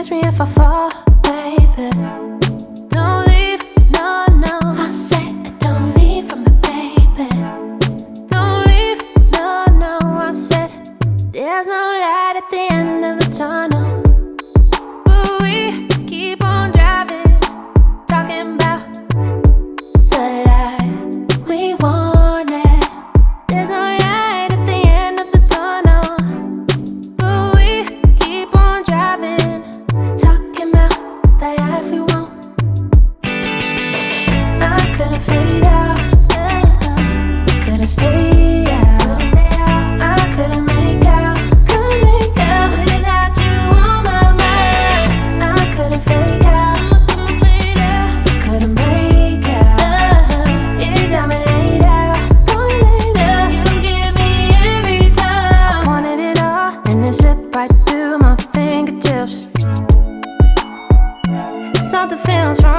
catch me if I fall, baby. Don't leave, no, no. I said don't leave from me, baby. Don't leave, no, no. I said there's no light at the end of the tunnel, but we keep on driving, talking about the life we wanted. There's no light at the end of the tunnel, but we keep on driving, talking about the life we want. I couldn't fade out, couldn't stay out, I couldn't make out without you on my mind. I couldn't fade out, couldn't break out. You got me laid out, you give me every time. I wanted it all, and it slipped right through my fingertips. Something feels wrong.